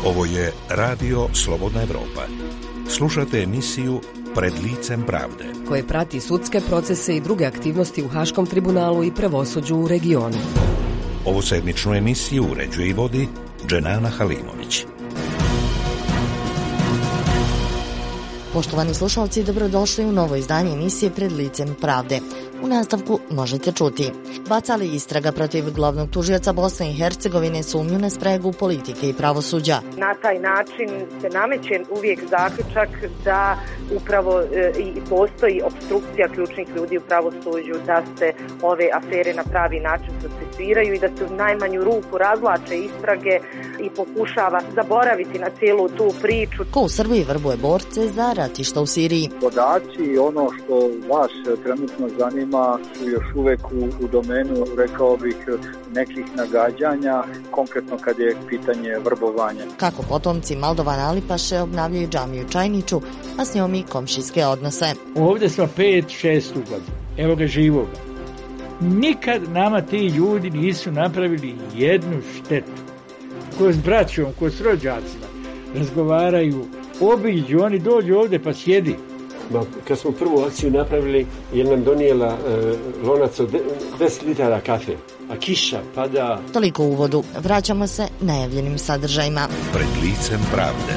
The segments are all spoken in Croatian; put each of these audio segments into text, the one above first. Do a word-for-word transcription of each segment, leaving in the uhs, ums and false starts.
Ovo je Radio Slobodna Evropa. Slušate emisiju Pred licem pravde, koje prati sudske procese i druge aktivnosti u Haškom tribunalu i pravosuđu u regionu. Ovu sedmičnu emisiju uređuje i vodi Dženana Halimović. Poštovani slušalci, dobrodošli u novo izdanje emisije Pred licem pravde. U nastavku možete čuti: bacali istraga protiv glavnog tužioca Bosne i Hercegovine sumnju na spregu politike i pravosuđa. Na taj način se nameće uvijek zaključak da upravo e, i postoji opstrukcija ključnih ljudi u pravosuđu, da se ove afere na pravi način procesuiraju i da se u najmanju ruku razvlače istrage i pokušava zaboraviti na cijelu tu priču. Ko u Srbiji vrbuje borce za ratišta u Siriji? Podaci i ono što vas trenutno zanima su još uvek u, u domenu, rekao bih, nekih nagađanja, konkretno kad je pitanje vrbovanja. Kako potomci Maldovana Alipaše obnavljaju džamiju Čajniću, a s njom i komšijske odnose. Ovdje smo pet, šest godina, evo ga živoga. Nikad nama ti ljudi nisu napravili jednu štetu. Ko s braćom, ko s rođacima razgovaraju, obiđu, oni dođu ovdje pa sjedi. Kad smo prvu akciju napravili, je nam donijela e, lonac od deset litara kafe, a kiša pada. Toliko u uvodu. Vraćamo se najavljenim sadržajima. Pred licem pravde.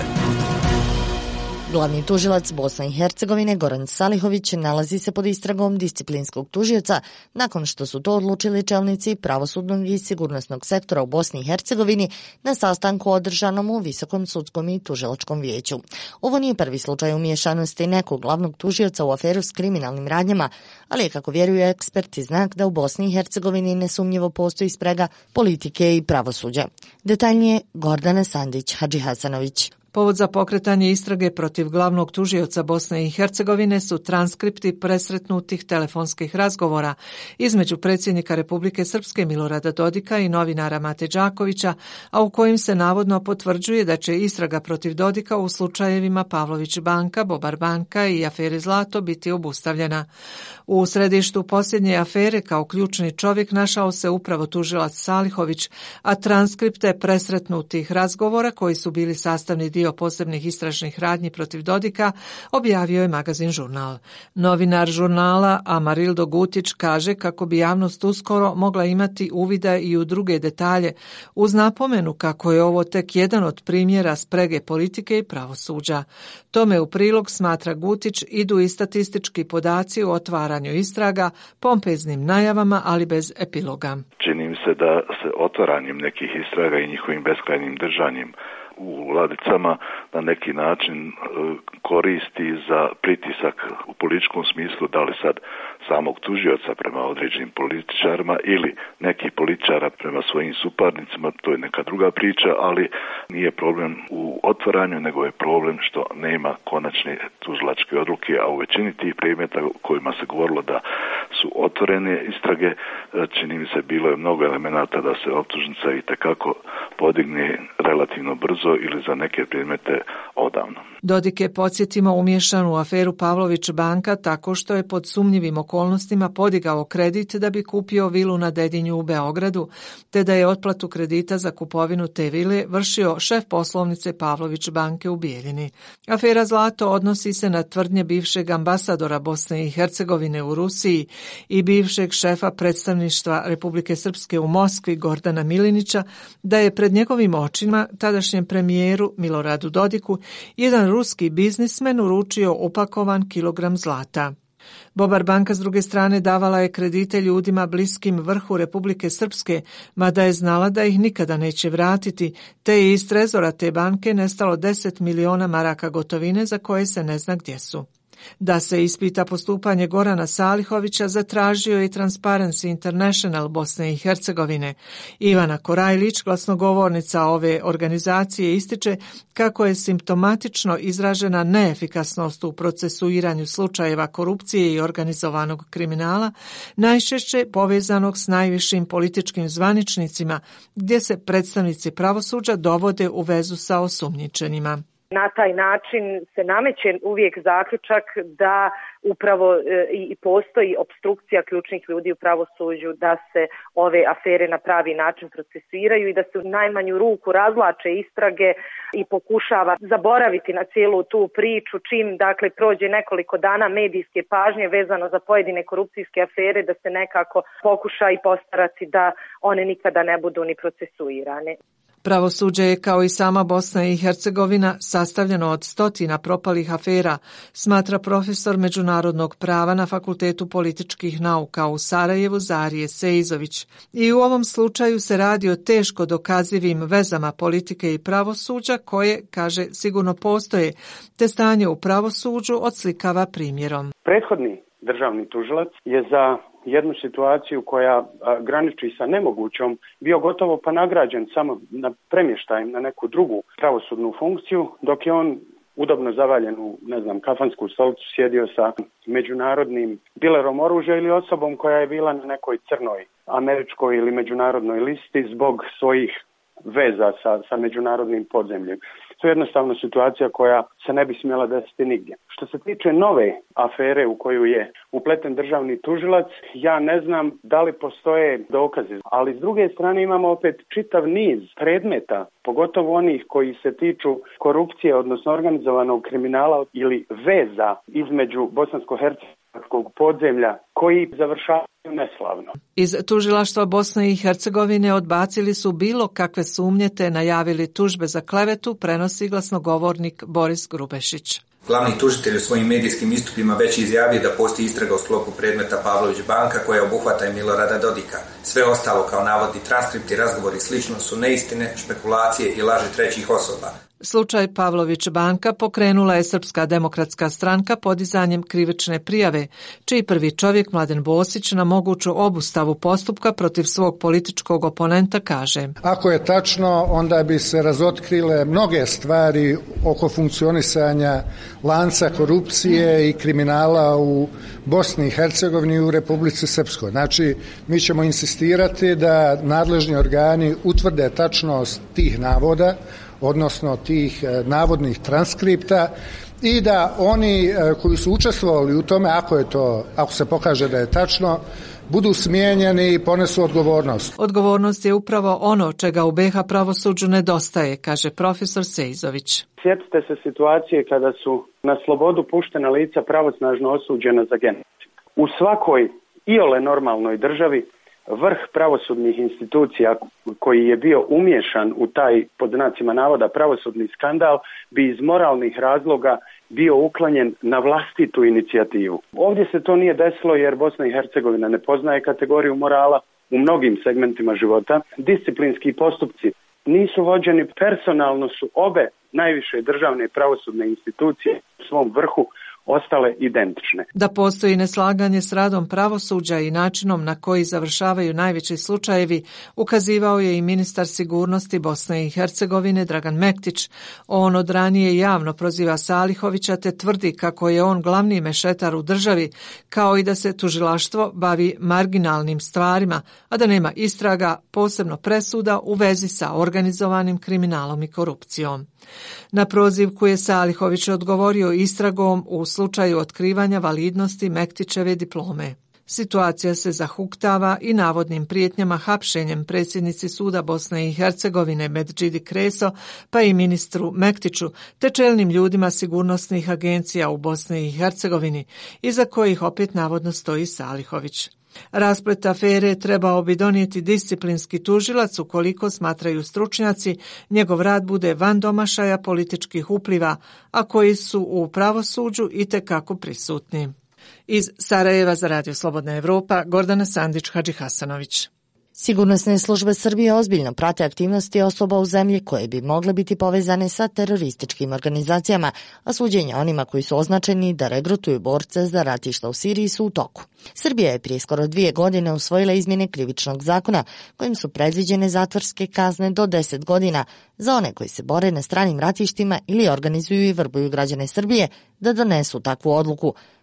Glavni tužilac Bosne i Hercegovine Goran Salihović nalazi se pod istragom disciplinskog tužioca nakon što su to odlučili čelnici pravosudnog i sigurnosnog sektora u Bosni i Hercegovini na sastanku održanom u Visokom sudskom i tužilačkom vijeću. Ovo nije prvi slučaj umiješanosti nekog glavnog tužioca u aferu s kriminalnim radnjama, ali je, kako vjeruju eksperti, znak da u Bosni i Hercegovini nesumnjivo postoji sprega politike i pravosuđa. Detaljnije Gordana Sandić Hadžihasanović. Povod za pokretanje istrage protiv glavnog tužioca Bosne i Hercegovine su transkripti presretnutih telefonskih razgovora između predsjednika Republike Srpske Milorada Dodika i novinara Mate Đakovića, a u kojim se navodno potvrđuje da će istraga protiv Dodika u slučajevima Pavlović banka, Bobar banka i afere Zlato biti obustavljena. U središtu posljednje afere kao ključni čovjek našao se upravo tužilac Salihović, a transkripte presretnutih razgovora koji su bili sastavni dio dio posebnih istražnih radnji protiv Dodika objavio je magazin Žurnal. Novinar žurnala Amarildo Gutić kaže kako bi javnost uskoro mogla imati uvida i u druge detalje, uz napomenu kako je ovo tek jedan od primjera sprege politike i pravosuđa. Tome u prilog, smatra Gutić, idu i statistički podaci o otvaranju istraga, pompeznim najavama, ali bez epiloga. Čini mi se da se otvaranjem nekih istraga i njihovim beskrajnim držanjem u ladicama na neki način koristi za pritisak u političkom smislu, da li sad samog tužioca prema određenim političarima ili nekih političara prema svojim suparnicima, to je neka druga priča, ali nije problem u otvaranju, nego je problem što nema konačne tužilačke odluke, a u većini tih predmeta kojima se govorilo da su otvorene istrage, čini mi se bilo je mnogo elemenata da se optužnica i tekako podigne relativno brzo ili za neke predmete odavno. Dodik je, podsjetimo, umiješan u aferu Pavlović banka tako što je pod sumnjivim okolnostima podigao kredit da bi kupio vilu na Dedinju u Beogradu, te da je otplatu kredita za kupovinu te vile vršio šef poslovnice Pavlović banke u Bijeljini. Afera Zlato odnosi se na tvrdnje bivšeg ambasadora Bosne i Hercegovine u Rusiji i bivšeg šefa predstavništva Republike Srpske u Moskvi Gordana Milinića da je pred njegovim očima tadašnjem premijeru Miloradu Dodiku jedan ruski biznismen uručio upakovan kilogram zlata. Bobar banka s druge strane davala je kredite ljudima bliskim vrhu Republike Srpske, mada je znala da ih nikada neće vratiti, te je iz trezora te banke nestalo deset miliona maraka gotovine za koje se ne zna gdje su. Da se ispita postupanje Gorana Salihovića zatražio je Transparency International Bosne i Hercegovine. Ivana Korajlić, glasnogovornica ove organizacije, ističe kako je simptomatično izražena neefikasnost u procesuiranju slučajeva korupcije i organizovanog kriminala, najčešće povezanog s najvišim političkim zvaničnicima, gdje se predstavnici pravosuđa dovode u vezu sa osumnjičenima. Na taj način se nameće uvijek zaključak da upravo i postoji opstrukcija ključnih ljudi u pravosuđu, da se ove afere na pravi način procesuiraju i da se u najmanju ruku razvlače istrage i pokušava zaboraviti na cijelu tu priču čim dakle prođe nekoliko dana medijske pažnje vezano za pojedine korupcijske afere, da se nekako pokuša i postarati da one nikada ne budu ni procesuirane. Pravosuđe je, kao i sama Bosna i Hercegovina, sastavljeno od stotina propalih afera, smatra profesor međunarodnog prava na Fakultetu političkih nauka u Sarajevu Zarije Sejzović. I u ovom slučaju se radi o teško dokazivim vezama politike i pravosuđa koje, kaže, sigurno postoje, te stanje u pravosuđu odslikava primjerom. Prethodni državni tužilac je za jednu situaciju koja graniči sa nemogućom bio gotovo pa nagrađen samo na premještajem na neku drugu pravosudnu funkciju, dok je on udobno zavaljen u, ne znam, kafansku stolicu sjedio sa međunarodnim dilerom oružja ili osobom koja je bila na nekoj crnoj američkoj ili međunarodnoj listi zbog svojih veza sa, sa međunarodnim podzemljem. To je jednostavno situacija koja se ne bi smjela desiti nigdje. Što se tiče nove afere u koju je upleten državni tužilac, ja ne znam da li postoje dokazi, ali s druge strane imamo opet čitav niz predmeta, pogotovo onih koji se tiču korupcije, odnosno organizovanog kriminala ili veza između bosansko-hercegovačkog podzemlja koji završavaju neslavno. Iz tužilaštva Bosne i Hercegovine odbacili su bilo kakve sumnje te najavili tužbe za klevetu, prenosi glasnogovornik Boris Grubešić. Glavni tužitelj u svojim medijskim istupima već izjavio da postoji istraga u sklopu predmeta Pavlović banka koja obuhvata i Milorada Dodika. Sve ostalo kao navodni transkripti, razgovori i slično su neistine, špekulacije i laži trećih osoba. Slučaj Pavlović banka pokrenula je Srpska demokratska stranka podizanjem krivične prijave, čiji prvi čovjek Mladen Bosić na moguću obustavu postupka protiv svog političkog oponenta kaže: Ako je tačno, onda bi se razotkrile mnoge stvari oko funkcionisanja lanca korupcije i kriminala u Bosni i Hercegovini i u Republici Srpskoj. Znači, mi ćemo insistirati da nadležni organi utvrde tačnost tih navoda, odnosno tih navodnih transkripta i da oni koji su učestvovali u tome, ako je to, ako se pokaže da je tačno, budu smijenjeni i ponesu odgovornost. Odgovornost je upravo ono čega u B iH pravosuđu nedostaje, kaže profesor Sejzović. Sjetite se situacije kada su na slobodu puštena lica pravosnažno osuđena za genocid. U svakoj iole normalnoj državi vrh pravosudnih institucija koji je bio umiješan u taj, pod znacima navoda, pravosudni skandal bi iz moralnih razloga bio uklanjen na vlastitu inicijativu. Ovdje se to nije desilo jer Bosna i Hercegovina ne poznaje kategoriju morala u mnogim segmentima života. Disciplinski postupci nisu vođeni, personalno su obe najviše državne pravosudne institucije u svom vrhu ostale identične. Da postoji neslaganje s radom pravosuđa i načinom na koji završavaju najveći slučajevi, ukazivao je i ministar sigurnosti Bosne i Hercegovine Dragan Mektić. On od ranije javno proziva Salihovića te tvrdi kako je on glavni mešetar u državi, kao i da se tužilaštvo bavi marginalnim stvarima, a da nema istraga, posebno presuda u vezi sa organizovanim kriminalom i korupcijom. Na prozivku je Salihović odgovorio istragom u slučaju otkrivanja validnosti Mektićeve diplome. Situacija se zahuktava i navodnim prijetnjama hapšenjem predsjednici suda Bosne i Hercegovine Medžidi Kreso, pa i ministru Mektiću, te čelnim ljudima sigurnosnih agencija u Bosni i Hercegovini, iza kojih opet navodno stoji Salihović. Rasplet afere trebao bi donijeti disciplinski tužilac ukoliko, smatraju stručnjaci, njegov rad bude van domašaja političkih upliva, a koji su u pravosuđu itekako prisutni. Iz Sarajeva za Radio Slobodna Evropa, Gordana Sandić-Hadžihasanović. Sigurnosne službe Srbije ozbiljno prate aktivnosti osoba u zemlji koje bi mogle biti povezane sa terorističkim organizacijama, a suđenja onima koji su označeni da regrutuju borce za ratišta u Siriji su u toku. Srbija je prije skoro dvije godine usvojila izmjene krivičnog zakona kojim su predviđene zatvorske kazne do deset godina za one koji se bore na stranim ratištima ili organizuju i vrbuju građane Srbije da donesu takvu odluku.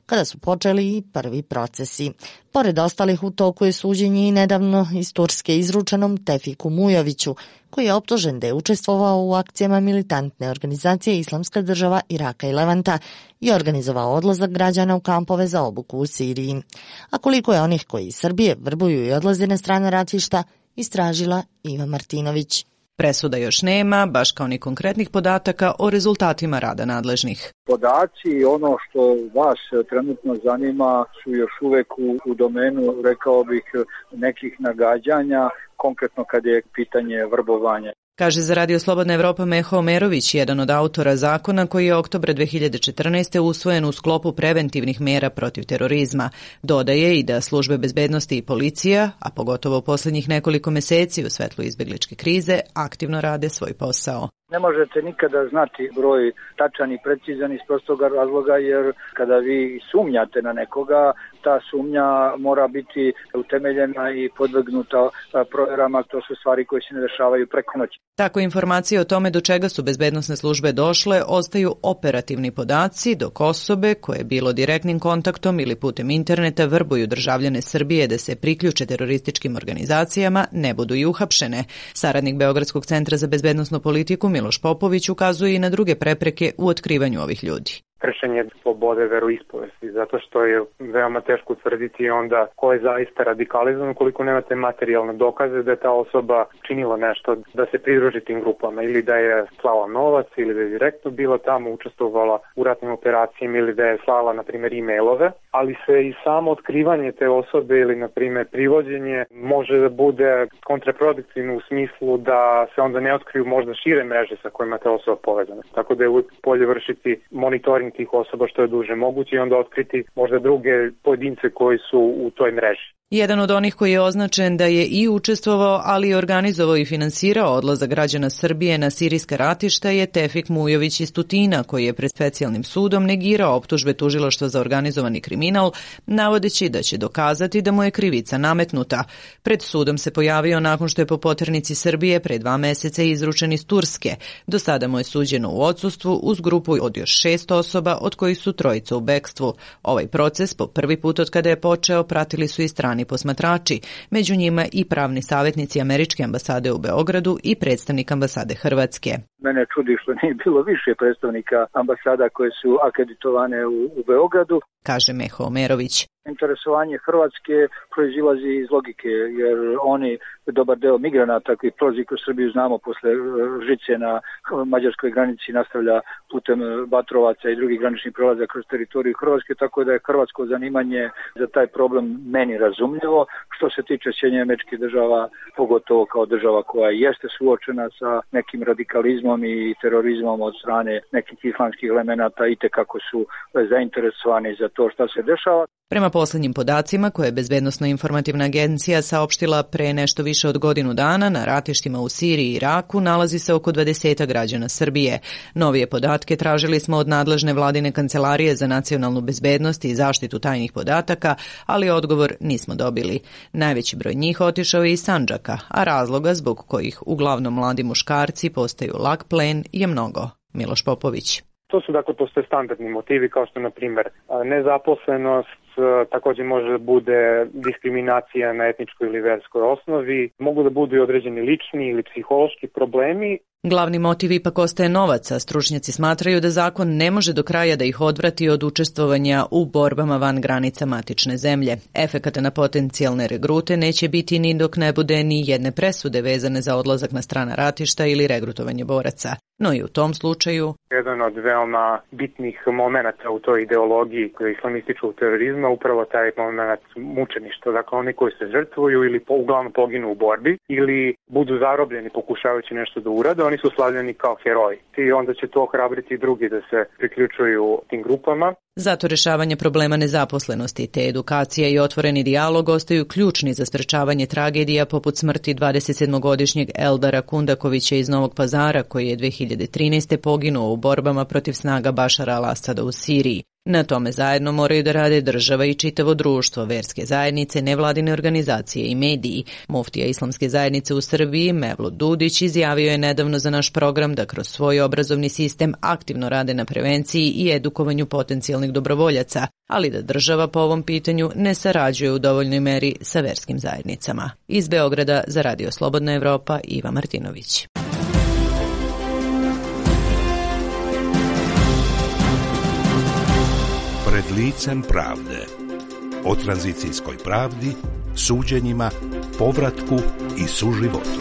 kada su počeli i prvi procesi. Pored ostalih, u toku je suđenje i nedavno iz Turske izručenom Tefiku Mujoviću, koji je optužen da je učestvovao u akcijama militantne organizacije Islamska država Iraka i Levanta i organizovao odlazak građana u kampove za obuku u Siriji. A koliko je onih koji iz Srbije vrbuju i odlaze na strane ratišta, istražila Iva Martinović. Presuda još nema, baš kao ni konkretnih podataka o rezultatima rada nadležnih. Podaci, ono što vas trenutno zanima, su još uvek u, u domenu, rekao bih, nekih nagađanja, konkretno kad je pitanje vrbovanja. Kaže za Radio Slobodna Evropa Meho Omerović, jedan od autora zakona koji je oktobra dve hiljade četrnaeste. usvojen u sklopu preventivnih mera protiv terorizma. Dodaje i da službe bezbednosti i policija, a pogotovo u posljednjih nekoliko meseci u svetlu izbegličke krize, aktivno rade svoj posao. Ne možete nikada znati broj tačan i precizan iz prostog razloga, jer kada vi sumnjate na nekoga, ta sumnja mora biti utemeljena i podvrgnuta provjerama. To su stvari koje se ne dešavaju preko noći. Tako informacije o tome do čega su bezbednosne službe došle ostaju operativni podaci, dok osobe koje bilo direktnim kontaktom ili putem interneta vrbuju državljane Srbije da se priključe terorističkim organizacijama ne budu i uhapšene. Saradnik Beogradskog centra za bezbednosnu politiku Miloš Popović ukazuje i na druge prepreke u otkrivanju ovih ljudi. Kršenje slobode veroispovesti, zato što je veoma teško utvrditi onda ko je zaista radikalizovan ukoliko nemate materijalne dokaze da je ta osoba činila nešto da se pridruži tim grupama, ili da je slala novac, ili da je direktno bila tamo, učestvovala u ratnim operacijama, ili da je slala, na primjer, e-mailove, ali se i samo otkrivanje te osobe ili, na primjer, privođenje može da bude kontraproduktivno u smislu da se onda ne otkriju možda šire mreže sa kojima ta osoba povezana. Tako da je uvijek bolje vršiti monitoring tih osoba što je duže moguće i onda otkriti možda druge pojedince koji su u toj mreži. Jedan od onih koji je označen da je i učestvovao, ali i organizovao i finansirao odlazak građana Srbije na sirijska ratišta je Tefik Mujović iz Tutina, koji je pred specijalnim sudom negirao optužbe tužilaštva za organizovani kriminal, navodeći da će dokazati da mu je krivica nametnuta. Pred sudom se pojavio nakon što je po poternici Srbije pre dva meseca izručen iz Turske. Do sada mu je suđeno u odsustvu uz grupu od još šest osoba, od kojih su trojica u bekstvu. Ovaj proces po prvi put od kada je počeo pratili su i strani posmatrači, među njima i pravni savjetnici Američke ambasade u Beogradu i predstavnik ambasade Hrvatske. Mene čudi što nije bilo više predstavnika ambasada koje su akreditovane u, u Beogradu, kaže Meho Omerović. Interesovanje Hrvatske proizilazi iz logike, jer oni, dobar deo migranata koji prolazi kroz Srbiju, znamo, posle žice na mađarskoj granici nastavlja putem Batrovaca i drugih graničnih prelaza kroz teritoriju Hrvatske, tako da je hrvatsko zanimanje za taj problem meni razumljivo. Što se tiče Sjedinjenih Američkih Država, pogotovo kao država koja jeste suočena sa nekim radikalizmom i terorizmom od strane nekih islamskih elemenata, i tekako su zainteresovani za to šta se dešava. Prema posljednjim podacima koje je Bezbednosno-informativna agencija saopštila pre nešto više od godinu dana, na ratištima u Siriji i Iraku nalazi se oko dvadeset građana Srbije. Novije podatke tražili smo od nadležne vladine kancelarije za nacionalnu bezbednost i zaštitu tajnih podataka, ali odgovor nismo dobili. Najveći broj njih otišao je iz Sandžaka, a razloga zbog kojih uglavnom mladi muškarci postaju lak plen je mnogo. Miloš Popović. To su, dakle, postoje standardni motivi kao što, na primjer, nezaposlenost, također može da bude diskriminacija na etničkoj ili verskoj osnovi, mogu da budu i određeni lični ili psihološki problemi. Glavni motiv ipak ostaje novac, a stručnjaci smatraju da zakon ne može do kraja da ih odvrati od učestvovanja u borbama van granica matične zemlje. Efekata na potencijalne regrute neće biti ni dok ne bude ni jedne presude vezane za odlazak na strana ratišta ili regrutovanje boraca. No i u tom slučaju jedan od veoma bitnih momenata u toj ideologiji islamističkog terorizma upravo taj moment mučeništva. Dakle, oni koji se žrtvuju ili po, uglavnom poginu u borbi ili budu zarobljeni pokušavajući nešto da urade, oni su slavljeni kao heroji. I onda će to ohrabriti i drugi da se priključuju tim grupama. Zato rešavanje problema nezaposlenosti, te edukacija i otvoreni dijalog ostaju ključni za sprečavanje tragedija poput smrti dvadesetsedmogodišnjeg Eldara Kundakovića iz Novog Pazara, koji je dve hiljade trinaeste. poginuo u borbama protiv snaga Bašara al-Asada u Siriji. Na tome zajedno moraju da rade država i čitavo društvo, verske zajednice, nevladine organizacije i mediji. Muftija Islamske zajednice u Srbiji, Mevlut Dudić, izjavio je nedavno za naš program da kroz svoj obrazovni sistem aktivno rade na prevenciji i edukovanju potencijalnih dobrovoljaca, ali da država po ovom pitanju ne sarađuje u dovoljnoj meri sa verskim zajednicama. Iz Beograda za Radio Slobodna Evropa, Iva Martinović. Pred licem pravde. O tranzicijskoj pravdi, suđenjima, povratku i suživotu.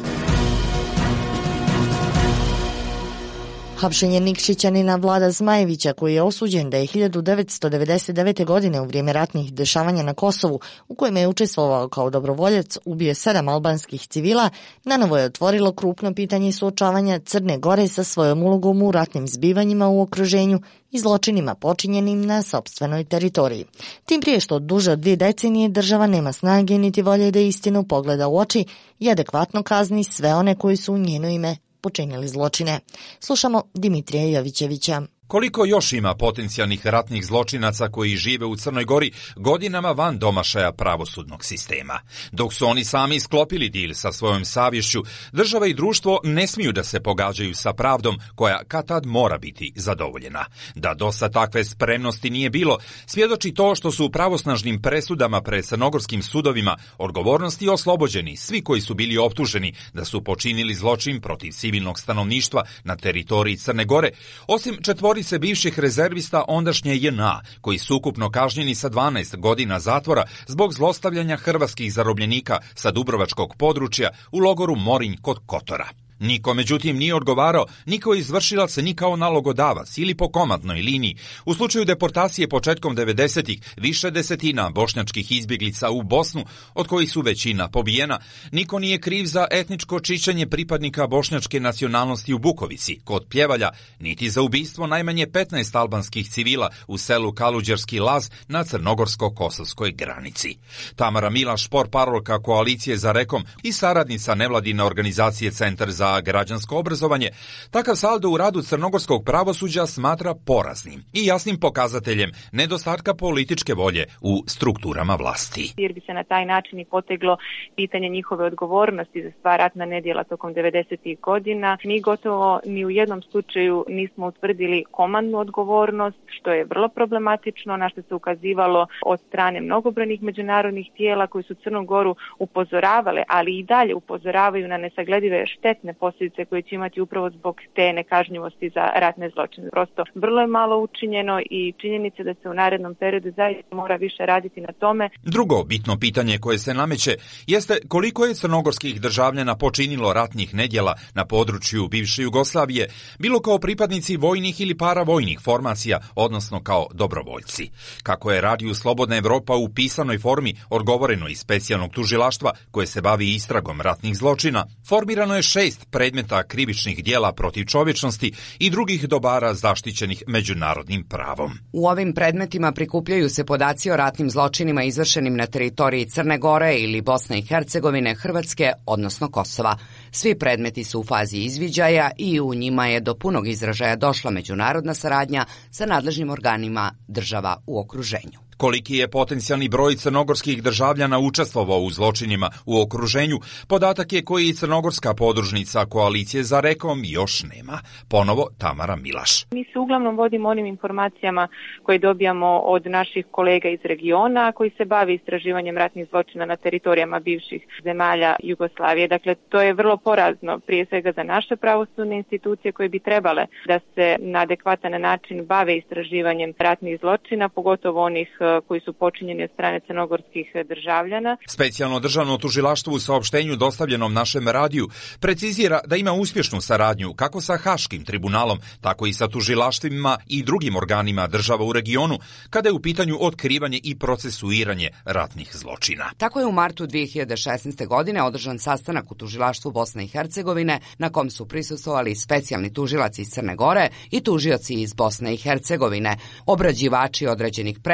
Hapšenje Nikšićanina Vlada Zmajevića, koji je osuđen da je hiljadu devetsto devedeset devete. godine u vrijeme ratnih dešavanja na Kosovu, u kojem je učestvovao kao dobrovoljac, ubio sedam albanskih civila, nanovo je otvorilo krupno pitanje suočavanja Crne Gore sa svojom ulogom u ratnim zbivanjima u okruženju i zločinima počinjenim na sopstvenoj teritoriji. Tim prije što duže od dvije decenije država nema snage niti volje da istinu pogleda u oči i adekvatno kazni sve one koji su u njeno ime počinili zločine. Slušamo Dimitrija Jovićevića. Koliko još ima potencijalnih ratnih zločinaca koji žive u Crnoj Gori godinama van domašaja pravosudnog sistema? Dok su oni sami sklopili dil sa svojom savješću, država i društvo ne smiju da se pogađaju sa pravdom koja kad tad mora biti zadovoljena. Da dosta takve spremnosti nije bilo, svjedoči to što su u pravosnažnim presudama pred crnogorskim sudovima odgovornosti oslobođeni svi koji su bili optuženi da su počinili zločin protiv civilnog stanovništva na teritoriji Crne Gore, osim četvorice bivših rezervista ondašnje J N A, koji su ukupno kažnjeni sa dvanaest godina zatvora zbog zlostavljanja hrvatskih zarobljenika sa dubrovačkog područja u logoru Morinj kod Kotora. Niko, međutim, nije odgovarao ni kao izvršilac, ni kao nalogodavac ili po komandnoj liniji. U slučaju deportacije početkom devedesetih više desetina bošnjačkih izbjeglica u Bosnu, od kojih su većina pobijena, niko nije kriv za etničko čišćenje pripadnika bošnjačke nacionalnosti u Bukovici, kod Pjevalja, niti za ubistvo najmanje petnaest albanskih civila u selu Kaluđerski Laz na crnogorsko-kosovskoj granici. Tamara Milaš, portparolka Koalicije za Rekom i saradnica nevladine organizacije Centar za građansko obrazovanje, takav saldo u radu crnogorskog pravosuđa smatra poraznim i jasnim pokazateljem nedostatka političke volje u strukturama vlasti. Jer bi se na taj način i poteglo pitanje njihove odgovornosti za sva ratna nedjela tokom devedesetih godina. Mi gotovo ni u jednom slučaju nismo utvrdili komandnu odgovornost, što je vrlo problematično, na što se ukazivalo od strane mnogobrojnih međunarodnih tijela koji su Crnu Goru upozoravale, ali i dalje upozoravaju na nesagledive štetne posljedice koje će imati upravo zbog te nekažnjivosti za ratne zločine. Prosto vrlo je malo učinjeno i činjenica da se u narednom periodu zaista mora više raditi na tome. Drugo bitno pitanje koje se nameće jeste koliko je crnogorskih državljana počinilo ratnih nedjela na području bivše Jugoslavije, bilo kao pripadnici vojnih ili paravojnih formacija, odnosno kao dobrovoljci. Kako je Radio Slobodna Evropa u pisanoj formi odgovoreno iz specijalnog tužilaštva koje se bavi istragom ratnih zločina, formirano je šest predmeta krivičnih djela protiv čovječnosti i drugih dobara zaštićenih međunarodnim pravom. U ovim predmetima prikupljaju se podaci o ratnim zločinima izvršenim na teritoriji Crne Gore ili Bosne i Hercegovine, Hrvatske, odnosno Kosova. Svi predmeti su u fazi izviđaja i u njima je do punog izražaja došla međunarodna saradnja sa nadležnim organima država u okruženju. Koliki je potencijalni broj crnogorskih državljana učestvovao u zločinima u okruženju, podatak je koji crnogorska podružnica Koalicije za Rekom još nema. Ponovo Tamara Milaš. Mi se uglavnom vodimo onim informacijama koje dobijamo od naših kolega iz regiona koji se bavi istraživanjem ratnih zločina na teritorijama bivših zemalja Jugoslavije. Dakle, to je vrlo porazno prije svega za naše pravosudne institucije koje bi trebale da se na adekvatan način bave istraživanjem ratnih zločina, pogotovo onih koji su počinjeni od strane crnogorskih državljana. Specijalno državno tužilaštvo u saopštenju dostavljenom našem radiju precizira da ima uspješnu saradnju kako sa Haškim tribunalom, tako i sa tužilaštvima i drugim organima država u regionu, kada je u pitanju otkrivanje i procesuiranje ratnih zločina. Tako je u martu dvije hiljade šesnaeste. godine održan sastanak u tužilaštvu Bosne i Hercegovine, na kom su prisustvovali specijalni tužilac iz Crne Gore i tužioci iz Bosne i Hercegovine, obrađivači određenih predmeta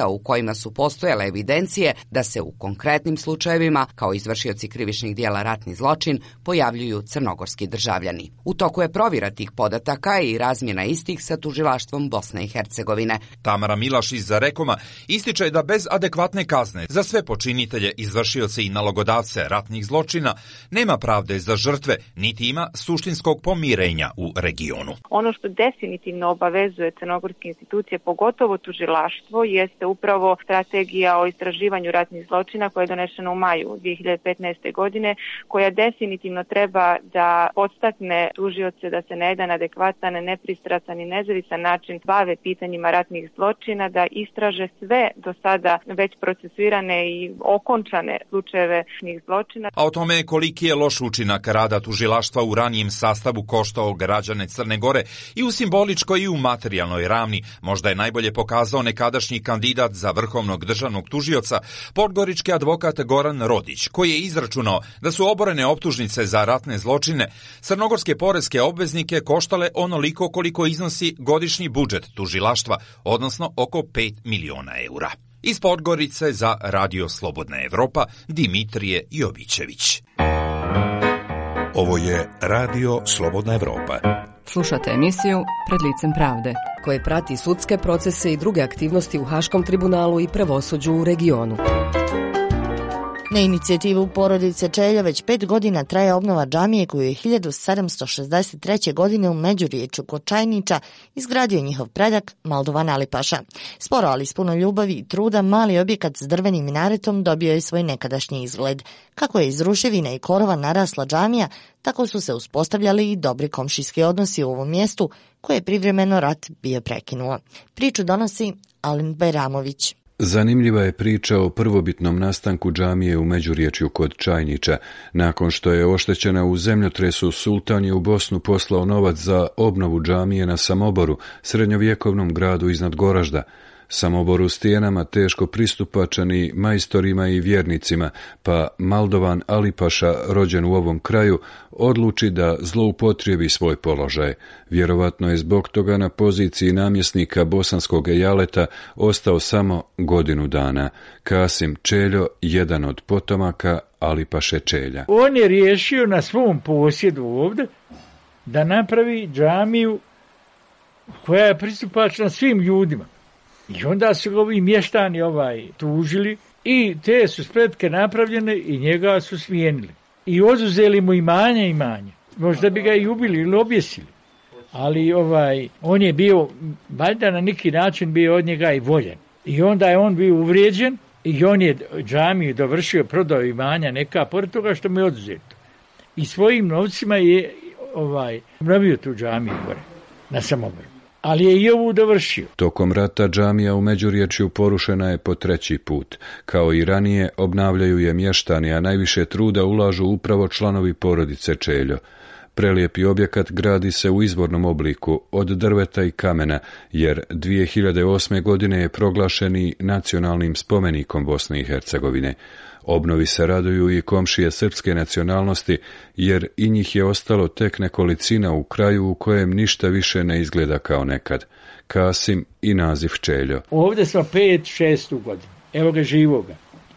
u kojima su postojale evidencije da se u konkretnim slučajevima, kao izvršioci krivičnih dijela ratni zločin, pojavljuju crnogorski državljani. U toku je provjera tih podataka i razmjena istih sa tužilaštvom Bosne i Hercegovine. Tamara Milaš iz Rekoma ističe da bez adekvatne kazne za sve počinitelje, izvršioce i nalogodavce ratnih zločina nema pravde za žrtve, niti ima suštinskog pomirenja u regionu. Ono što definitivno obavezuje crnogorske institucije, pogotovo tužilaštvo, jeste upravo strategija o istraživanju ratnih zločina koja je donešena u maju dvije hiljade petnaeste. godine, koja definitivno treba da podstakne tužioce da se na jedan adekvatan, nepristrasan i nezavisan način bave pitanjima ratnih zločina, da istraže sve do sada već procesuirane i okončane slučajeve ratnih zločina. A o tome koliki je loš učinak rada tužilaštva u ranijem sastavu koštao građane Crne Gore i u simboličkoj i u materijalnoj ravni, možda je najbolje pokazao nekadašnji kandidat za vrhovnog državnog tužioca, podgorički advokat Goran Rodić, koji je izračunao da su oborene optužnice za ratne zločine crnogorske poreske obveznike koštale onoliko koliko iznosi godišnji budžet tužilaštva, odnosno oko pet miliona eura. Iz Podgorice za Radio Slobodna Evropa, Dimitrije Jovićević. Ovo je Radio Slobodna Evropa. Slušate emisiju Pred licem pravde, koje prati sudske procese i druge aktivnosti u Haškom tribunalu i pravosuđu u regionu. Na inicijativu porodice Čeljo već pet godina traje obnova džamije koju je hiljadu sedamsto šezdeset treće. godine u Međuriječu kod Čajnića izgradio njihov predak Maldovan Alipaša. Sporo, ali s puno ljubavi i truda, mali objekat s drvenim minaretom dobio je svoj nekadašnji izgled. Kako je iz ruševina i korova narasla džamija, tako su se uspostavljali i dobri komšijski odnosi u ovom mjestu koje je privremeno rat bio prekinuo. Priču donosi Alin Bajramović. Zanimljiva je priča o prvobitnom nastanku džamije u Međuriječju kod Čajnića. Nakon što je oštećena u zemljotresu, sultan je u Bosnu poslao novac za obnovu džamije na Samoboru, srednjovjekovnom gradu iznad Goražda. Samoboru stijenama teško pristupačan i majstorima i vjernicima, pa Maldovan Alipaša, rođen u ovom kraju, odluči da zloupotrijebi svoj položaj. Vjerovatno je zbog toga na poziciji namjesnika bosanskog ejaleta ostao samo godinu dana. Kasim Čeljo, jedan od potomaka Alipaše Čelja. On je riješio na svom posjedu ovdje da napravi džamiju koja je pristupačna svim ljudima. I onda su ga ovi mještani ovaj tužili i te su spletke napravljene i njega su smijenili. I oduzeli mu imanje imanje. Možda bi ga i ubili ili objesili. Ali ovaj, on je bio, valjda na neki način bio od njega i voljen. I onda je on bio uvrijeđen i on je džamiju dovršio, prodao imanja neka, pored toga što mu je oduzeto. I svojim novcima je ovaj, obnovio tu džamiju gore, na Samoboru. Ali je i ovu dovršio. Tokom rata džamija u Međuriječju porušena je po treći put. Kao i ranije, obnavljaju je mještani, a najviše truda ulažu upravo članovi porodice Čeljo. Prelijepi objekat gradi se u izvornom obliku, od drveta i kamena, jer dvije hiljade osme. godine je proglašen i nacionalnim spomenikom Bosne i Hercegovine. Obnovi se raduju i komšije srpske nacionalnosti, jer i njih je ostalo tek nekolicina u kraju u kojem ništa više ne izgleda kao nekad. Kasim i naziv Čeljo. Ovdje smo pet, šestu godinu. Evo ga živoga.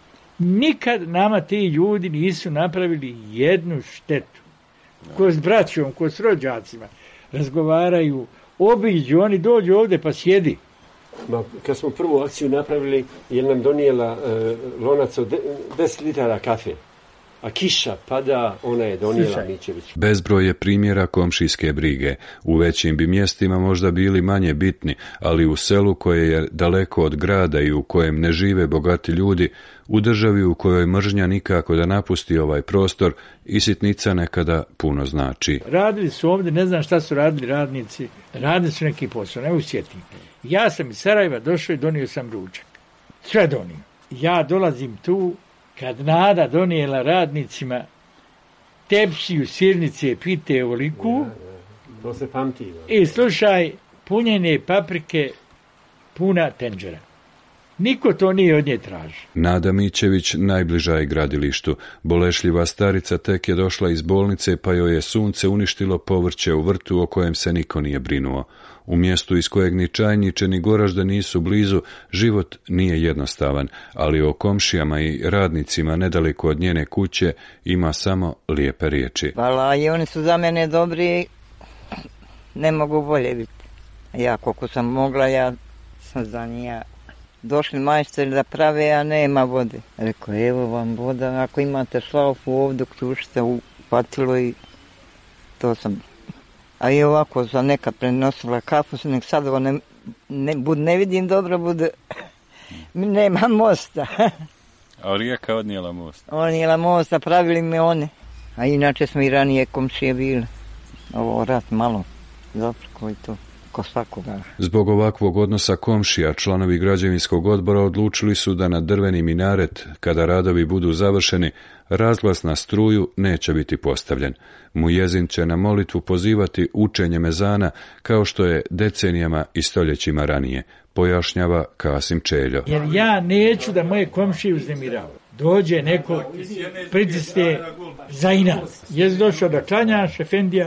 Nikad nama ti ljudi nisu napravili jednu štetu. Ko s braćom, ko s rođacima razgovaraju, obiđu, oni dođu ovdje pa sjedi. Ma, kad smo prvu akciju napravili, je nam donijela e, lonac od deset litara kafe. A kiša pada, ona je donijela Mićević. Bezbroj je primjera komšijske brige. U većim bi mjestima možda bili manje bitni, ali u selu koje je daleko od grada i u kojem ne žive bogati ljudi, u državi u kojoj mržnja nikako da napusti ovaj prostor, i sitnica nekada puno znači. Radili su ovdje, ne znam šta su radili radnici, radili su neki posao, ne usjetim. Ja sam iz Sarajeva došao i donio sam ručak. Sve donio. Ja dolazim tu, kad Nada donijela radnicima tepsiju sirnice pite ovoliku, to se pamti. I slušaj, punjene paprike, puna tenđera. Niko to nije od nje traži. Nada Mićević najbliža je gradilištu. Bolešljiva starica tek je došla iz bolnice pa joj je sunce uništilo povrće u vrtu o kojem se niko nije brinuo. U mjestu iz kojeg ni Čajniče ni Goražde nisu blizu, život nije jednostavan, ali o komšijama i radnicima nedaleko od njene kuće ima samo lijepe riječi. Hvala, i oni su za mene dobri, ne mogu bolje biti. Ja koliko sam mogla, ja sam za njega. Došli majstori da prave, a nema vode. Rekao, evo vam voda, ako imate šlaufu ovdje, ključite u patilo i to sam. A i ovako sam nekad prenosila kafu, nek sad ovo ne, ne, bud, ne vidim dobro, bude, nema mosta. A rijeka odnijela most? Odnijela mosta, pravili me one. A inače smo i ranije komšije bili. Ovo rat malo, dobro koji to. Zbog ovakvog odnosa komšija, članovi građevinskog odbora odlučili su da na drveni minaret, kada radovi budu završeni, razglas na struju neće biti postavljen. Mujezin će na molitvu pozivati učenje mezana kao što je decenijama i stoljećima ranije, pojašnjava Kasim Čeljo. Jer ja neću da moje komšije uznemiravaju. Dođe neko, pritisne za inat. Jesi došao da klanjaš, efendija,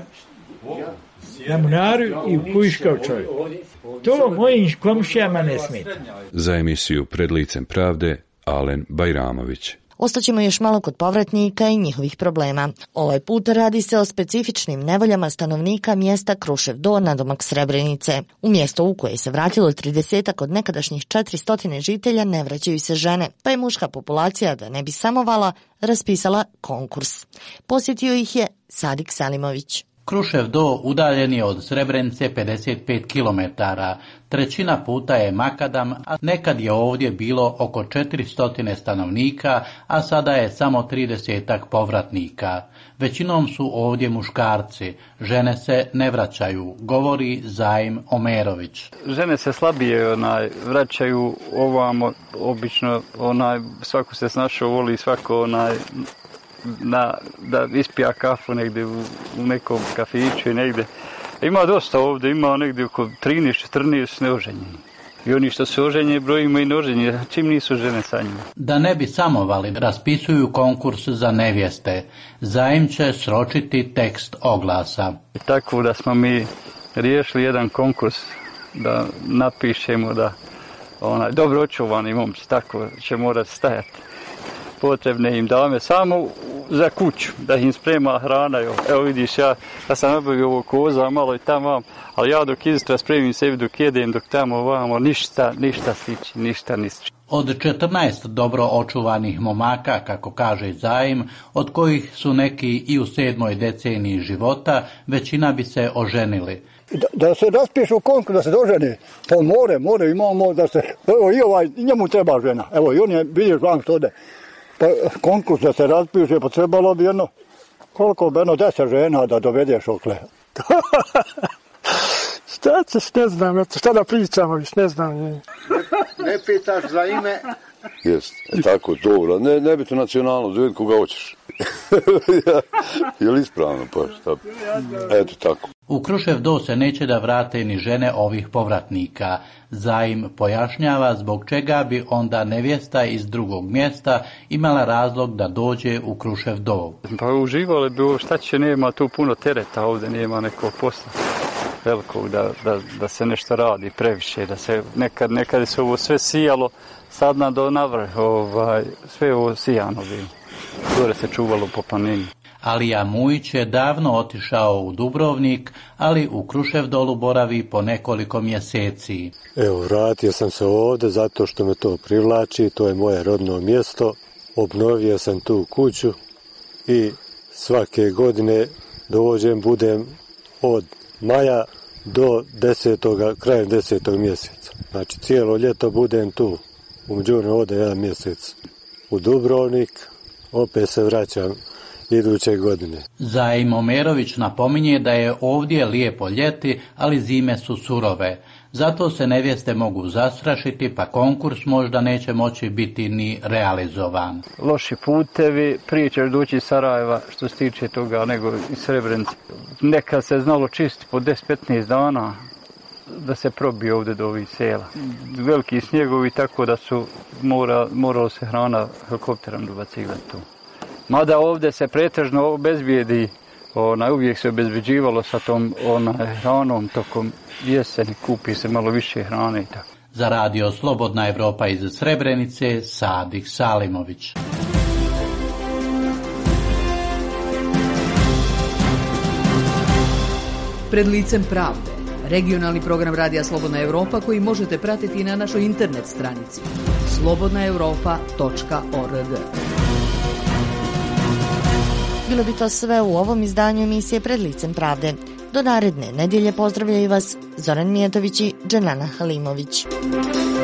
na munaru i u kujiš kao čovjek. To mojim komšijama ne smeta. Za emisiju Pred licem pravde, Alen Bajramović. Ostaćemo još malo kod povratnika i njihovih problema. Ovaj put radi se o specifičnim nevoljama stanovnika mjesta Krušev Do nadomak Srebrenice. U mjesto u koje se vratilo tridesetak od nekadašnjih četiristo žitelja ne vraćaju se žene, pa je muška populacija, da ne bi samovala, raspisala konkurs. Posjetio ih je Sadik Salimović. Krušev Do udaljen je od Srebrenice pedeset pet kilometara, trećina puta je makadam, a nekad je ovdje bilo oko četiristo stanovnika, a sada je samo tridesetak povratnika. Većinom su ovdje muškarci, žene se ne vraćaju, govori Zaim Omerović. Žene se slabije onaj, vraćaju ovamo, obično onaj, svako se snašao, voli svako onaj, Na, da ispija kafu negdje u, u nekom kafiću i negdje. Ima dosta ovdje, ima negdje oko trinaest četrnaest neoženjeni. I oni što se oženje brojimo i neoženje, čim nisu žene sa njima. Da ne bi samovali, raspisuju konkurs za nevjeste. Zaim će sročiti tekst oglasa. I tako da smo mi riješili jedan konkurs da napišemo da onaj dobro očuvani momci, tako će morati stajati. Potrebne im dame samo za kuću, da im sprema hrana. Evo vidiš, ja, ja sam nabavio ovo koza malo i tamo, ali ja dok izistra spremim sebi dok jedem, dok tamo ovamo, ništa, ništa stići, ništa ništa. Od četrnaest dobro očuvanih momaka, kako kaže Zaim, od kojih su neki i u sedmoj deceniji života, većina bi se oženili. Da, da se raspišu konkurs, da se dožene, pa more, more imamo da se, evo i ovaj, njemu treba žena, evo i on je, vidiš vam što ode. Pa konkurs da se raspiše, pa trebalo bi jedno, koliko bi jedno deset žena da dovedeš okle. Šta ćeš, ne znam, šta da pričamo, viš, ne znam. Ne, ne pitaš za ime? Jest, tako, dobro, ne, ne biti nacionalno, da vidi koga hoćeš. Je li ispravno, pa šta? Eto tako. U Krušev Do se neće da vrate ni žene ovih povratnika. Zaim pojašnjava zbog čega bi onda nevjesta iz drugog mjesta imala razlog da dođe u Krušev Do. Pa uživali bi ovo, šta će, nema tu puno tereta ovdje, nema nekog posla velikog da, da, da se nešto radi previše, da se nekad, nekad se ovo sve sijalo, sad na do navrh, ovaj, sve ovo sijano bilo. Gore se čuvalo po planini. Alija Mujić je davno otišao u Dubrovnik, ali u Krušev Dolu boravi po nekoliko mjeseci. Evo, vratio sam se ovdje zato što me to privlači, to je moje rodno mjesto. Obnovio sam tu kuću i svake godine dođem, budem od maja do desetoga, krajem desetog mjeseca. Znači cijelo ljeto budem tu, umeđutim ode jedan mjesec u Dubrovnik, opet se vraćam iduće godine. Zaim Omerović napominje da je ovdje lijepo ljeti, ali zime su surove. Zato se nevjeste mogu zastrašiti, pa konkurs možda neće moći biti ni realizovan. Loši putevi, prije ćeš doći iz Sarajeva što se tiče toga nego iz Srebrenice. Nekad se znalo čistiti po deset do petnaest dana, da se probije ovdje do ovih sela. Veliki snjegovi, tako da su mora, moralo se hrana helikopterom dobacivati tu. Mada ovdje se pretežno obezbijedi, ona, uvijek se obezbeđivalo sa tom ona, hranom tokom jeseni, kupi se malo više hrane i tako. Za radio Slobodna Evropa iz Srebrenice, Sadik Salimović. Pred licem pravde, regionalni program Radija Slobodna Evropa koji možete pratiti na našoj internet stranici slobodna europa tačka org. Bilo bi to sve u ovom izdanju emisije Pred licem pravde. Do naredne nedjelje pozdravljaju vas Zoran Mijatović i Dženana Halimović.